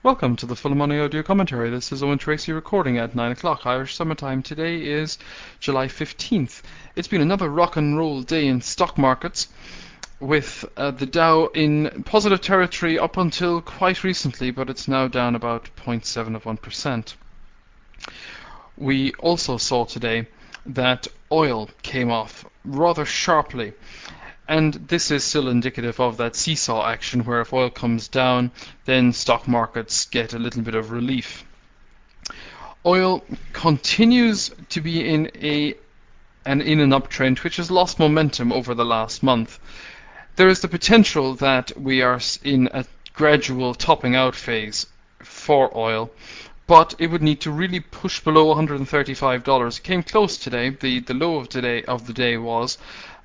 Welcome to the Full Money Audio Commentary. This is Owen Tracy recording at 9 o'clock Irish summertime. Today is July 15th. It's been another rock and roll day in stock markets, with the Dow in positive territory up until quite recently, but it's now down about 0.7%. We also saw today that oil came off rather sharply. And this is still indicative of that seesaw action where if oil comes down, then stock markets get a little bit of relief. Oil continues to be in an uptrend which has lost momentum over the last month. There is the potential that we are in a gradual topping out phase for oil, but it would need to really push below $135. It came close today. The low of the day was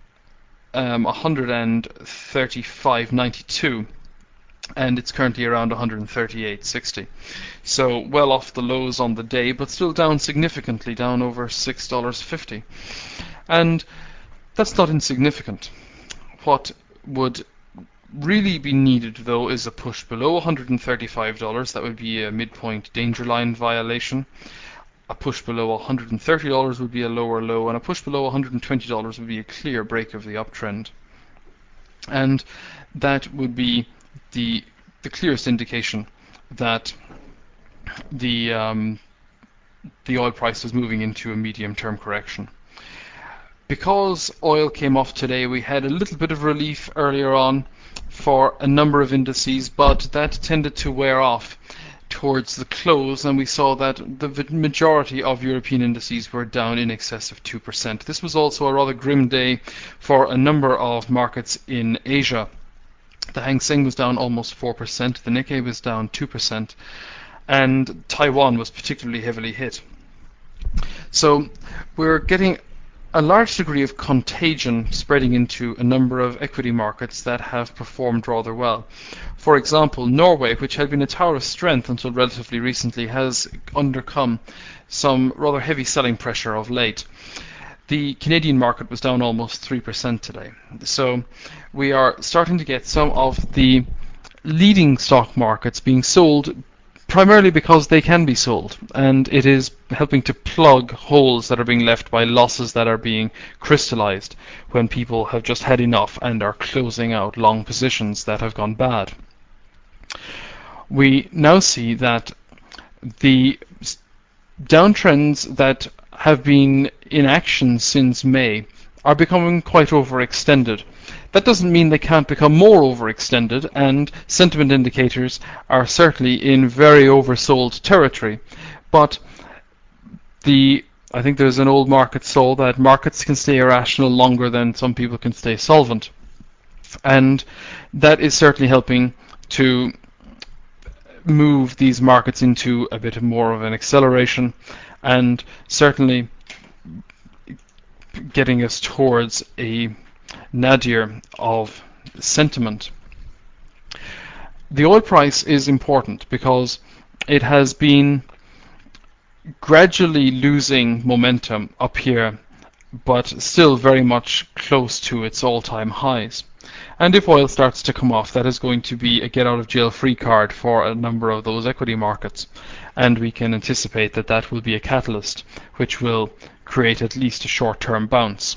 135.92, and it's currently around 138.60. So well off the lows on the day, but still down significantly, down over $6.50. And that's not insignificant. What would really be needed, though, is a push below $135. That would be a midpoint danger line violation. A push below $130 would be a lower low, and a push below $120 would be a clear break of the uptrend. And that would be the clearest indication that the oil price is moving into a medium-term correction. Because oil came off today, we had a little bit of relief earlier on for a number of indices, but that tended to wear off towards the close, and we saw that the majority of European indices were down in excess of 2%. This was also a rather grim day for a number of markets in Asia. The Hang Seng was down almost 4%, the Nikkei was down 2%, and Taiwan was particularly heavily hit. So we're getting a large degree of contagion spreading into a number of equity markets that have performed rather well. For example, Norway, which had been a tower of strength until relatively recently, has undercome some rather heavy selling pressure of late. The Canadian market was down almost 3% today. So we are starting to get some of the leading stock markets being sold primarily because they can be sold, and it is helping to plug holes that are being left by losses that are being crystallized when people have just had enough and are closing out long positions that have gone bad. We now see that the downtrends that have been in action since May are becoming quite overextended. That doesn't mean they can't become more overextended, and sentiment indicators are certainly in very oversold territory. But I think there's an old market saw that markets can stay irrational longer than some people can stay solvent. And that is certainly helping to move these markets into a bit more of an acceleration, and certainly getting us towards a nadir of sentiment. The oil price is important because it has been gradually losing momentum up here, but still very much close to its all-time highs. And if oil starts to come off, that is going to be a get-out-of-jail-free card for a number of those equity markets. And we can anticipate that that will be a catalyst which will create at least a short-term bounce.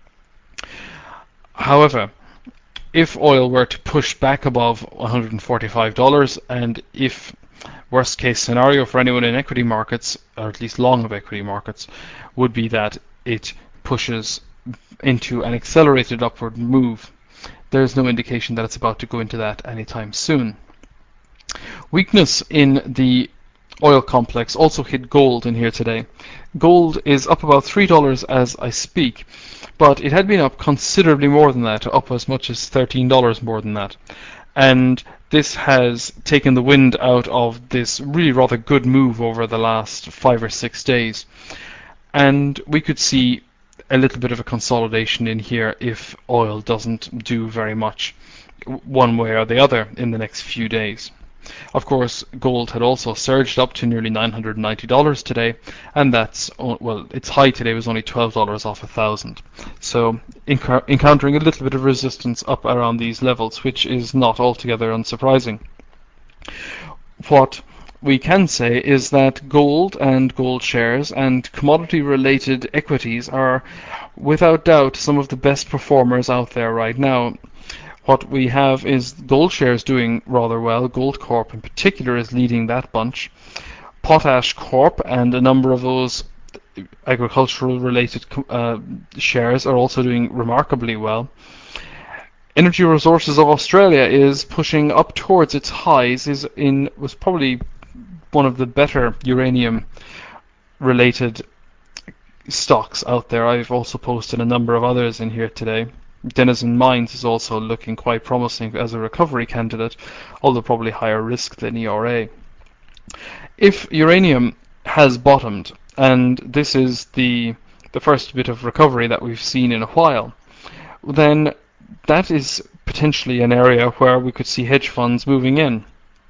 However, if oil were to push back above $145, and if worst case scenario for anyone in equity markets, or at least long of equity markets, would be that it pushes into an accelerated upward move, there is no indication that it's about to go into that anytime soon. Weakness in the oil complex also hit gold in here today. Gold is up about $3 as I speak, but it had been up considerably more than that, up as much as $13 more than that. And this has taken the wind out of this really rather good move over the last 5 or 6 days. And we could see a little bit of a consolidation in here if oil doesn't do very much one way or the other in the next few days. Of course, gold had also surged up to nearly $990 today, and that's, well, its high today was only $12 off 1,000. So encountering a little bit of resistance up around these levels, which is not altogether unsurprising. What we can say is that gold and gold shares and commodity-related equities are, without doubt, some of the best performers out there right now. What we have is gold shares doing rather well. Goldcorp in particular is leading that bunch. Potash Corp and a number of those agricultural-related shares are also doing remarkably well. Energy Resources of Australia is pushing up towards its highs. Was probably one of the better uranium-related stocks out there. I've also posted a number of others in here today. Denison Mines is also looking quite promising as a recovery candidate, although probably higher risk than ERA. If uranium has bottomed, and this is the first bit of recovery that we've seen in a while, then that is potentially an area where we could see hedge funds moving in.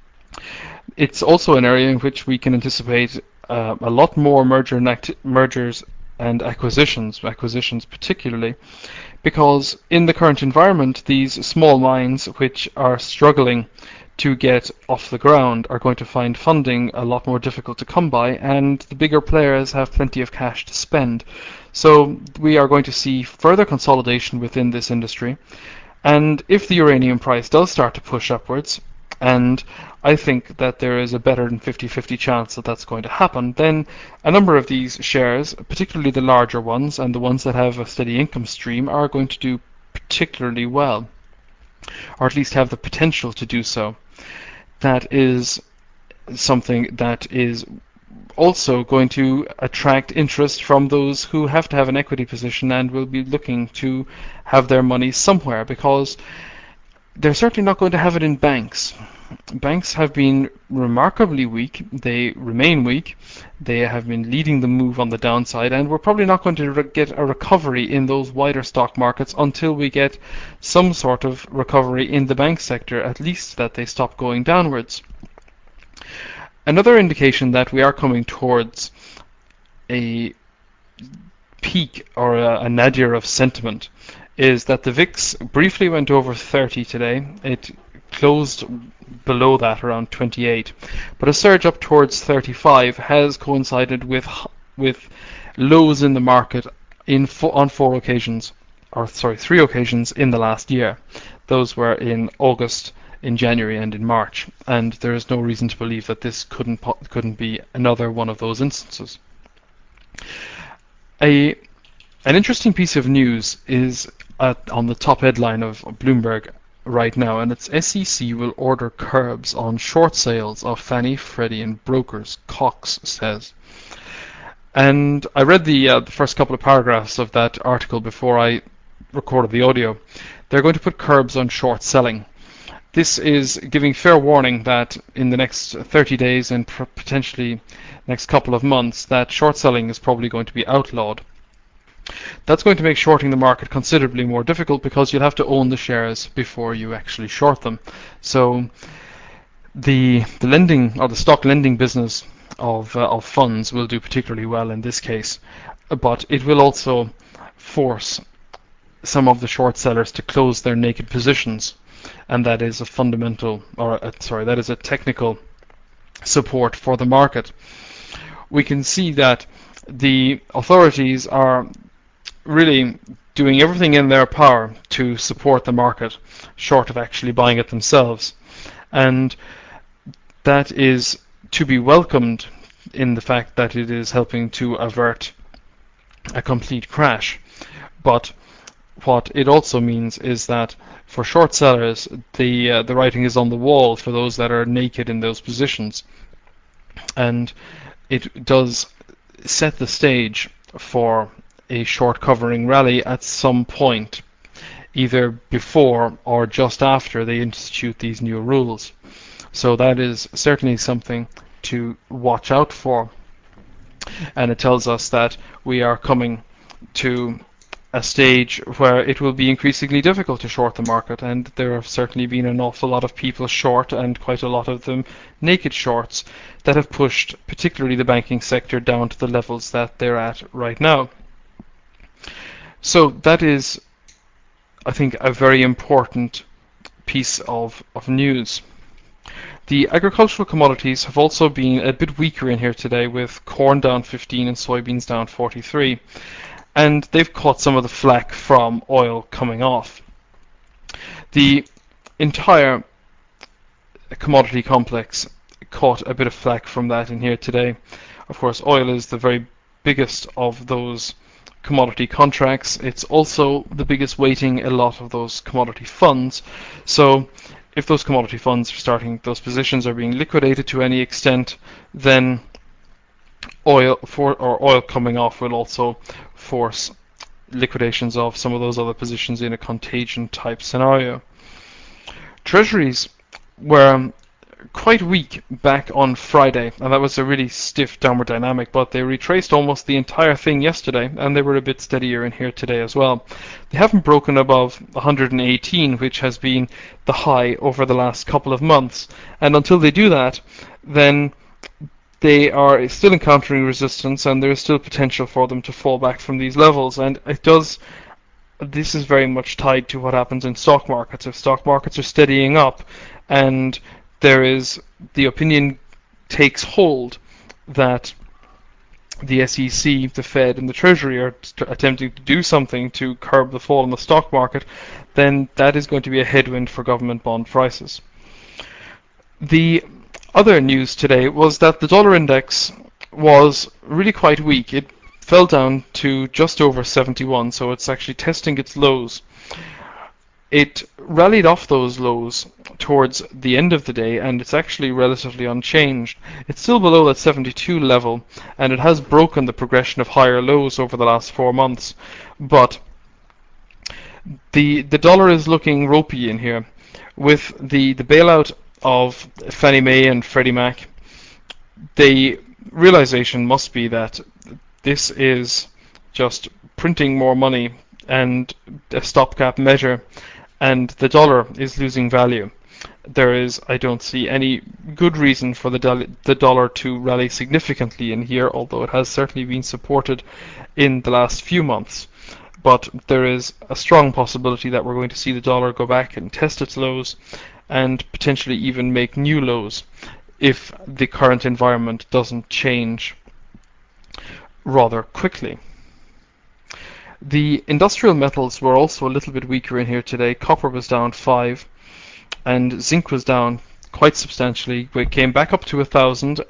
It's also an area in which we can anticipate a lot more mergers and acquisitions particularly, because in the current environment, these small mines which are struggling to get off the ground are going to find funding a lot more difficult to come by, and the bigger players have plenty of cash to spend. So we are going to see further consolidation within this industry, and if the uranium price does start to push upwards, and I think that there is a better than 50-50 chance that that's going to happen, then a number of these shares, particularly the larger ones and the ones that have a steady income stream, are going to do particularly well, or at least have the potential to do so. That is something that is also going to attract interest from those who have to have an equity position and will be looking to have their money somewhere, because they're certainly not going to have it in banks. Banks have been remarkably weak. They remain weak. They have been leading the move on the downside, and we're probably not going to get a recovery in those wider stock markets until we get some sort of recovery in the bank sector, at least that they stop going downwards. Another indication that we are coming towards a peak or a nadir of sentiment is that the VIX briefly went over 30 today. It closed below that around 28, but a surge up towards 35 has coincided with lows in the market on three occasions in the last year. Those were in August, in January, and in March, and there is no reason to believe that this couldn't be another one of those instances. An interesting piece of news is on the top headline of Bloomberg right now, and it's SEC will order curbs on short sales of Fannie, Freddie, and brokers, Cox says. And I read the first couple of paragraphs of that article before I recorded the audio. They're going to put curbs on short selling. This is giving fair warning that in the next 30 days and potentially next couple of months, that short selling is probably going to be outlawed. That's going to make shorting the market considerably more difficult, because you'll have to own the shares before you actually short them. So the lending or the stock lending business of funds will do particularly well in this case, but it will also force some of the short sellers to close their naked positions, and that is a technical support for the market. We can see that the authorities are really doing everything in their power to support the market, short of actually buying it themselves. And that is to be welcomed in the fact that it is helping to avert a complete crash. But what it also means is that for short sellers, the writing is on the wall for those that are naked in those positions. And it does set the stage for a short covering rally at some point, either before or just after they institute these new rules. So that is certainly something to watch out for. And it tells us that we are coming to a stage where it will be increasingly difficult to short the market, and there have certainly been an awful lot of people short, and quite a lot of them naked shorts, that have pushed particularly the banking sector down to the levels that they're at right now. So that is, I think, a very important piece of news. The agricultural commodities have also been a bit weaker in here today, with corn down 15 and soybeans down 43. And they've caught some of the flack from oil coming off. The entire commodity complex caught a bit of flack from that in here today. Of course, oil is the very biggest of those commodity contracts. It's also the biggest weighting a lot of those commodity funds. So if those commodity funds are starting, those positions are being liquidated to any extent, then oil coming off will also force liquidations of some of those other positions in a contagion type scenario. Treasuries were quite weak back on Friday, and that was a really stiff downward dynamic, but they retraced almost the entire thing yesterday, and they were a bit steadier in here today as well. They haven't broken above 118, which has been the high over the last couple of months, and until they do that, then they are still encountering resistance, and there is still potential for them to fall back from these levels, and this is very much tied to what happens in stock markets. If stock markets are steadying up and the opinion takes hold that the SEC, the Fed, and the Treasury are attempting to do something to curb the fall in the stock market, then that is going to be a headwind for government bond prices. The other news today was that the dollar index was really quite weak. It fell down to just over 71, so it's actually testing its lows. It rallied off those lows towards the end of the day, and it's actually relatively unchanged. It's still below that 72 level, and it has broken the progression of higher lows over the last 4 months. But the dollar is looking ropey in here. With the bailout of Fannie Mae and Freddie Mac, the realization must be that this is just printing more money and a stopgap measure, and the dollar is losing value. I don't see any good reason for the dollar to rally significantly in here, although it has certainly been supported in the last few months. But there is a strong possibility that we're going to see the dollar go back and test its lows and potentially even make new lows if the current environment doesn't change rather quickly. The industrial metals were also a little bit weaker in here today. Copper was down 5, and zinc was down quite substantially. We came back up to 2,000,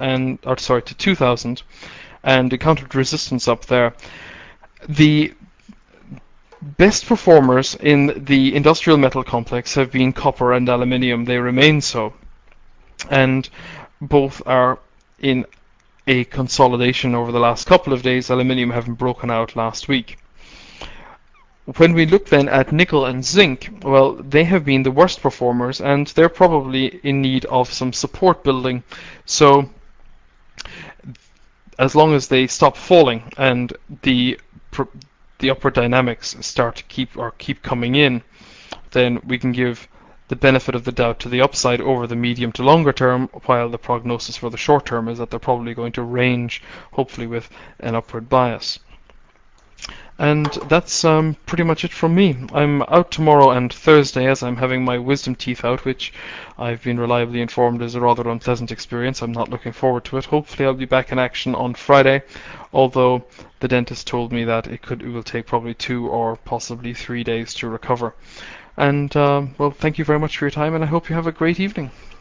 and encountered resistance up there. The best performers in the industrial metal complex have been copper and aluminium. They remain so, and both are in a consolidation over the last couple of days. Aluminium having broken out last week. When we look then at nickel and zinc, well, they have been the worst performers, and they're probably in need of some support building. So as long as they stop falling and the upward dynamics start to keep coming in, then we can give the benefit of the doubt to the upside over the medium to longer term, while the prognosis for the short term is that they're probably going to range, hopefully with an upward bias. And that's pretty much it from me. I'm out tomorrow and Thursday, as I'm having my wisdom teeth out, which I've been reliably informed is a rather unpleasant experience. I'm not looking forward to it. Hopefully I'll be back in action on Friday, although the dentist told me that it will take probably 2 or possibly 3 days to recover. And well, thank you very much for your time, and I hope you have a great evening.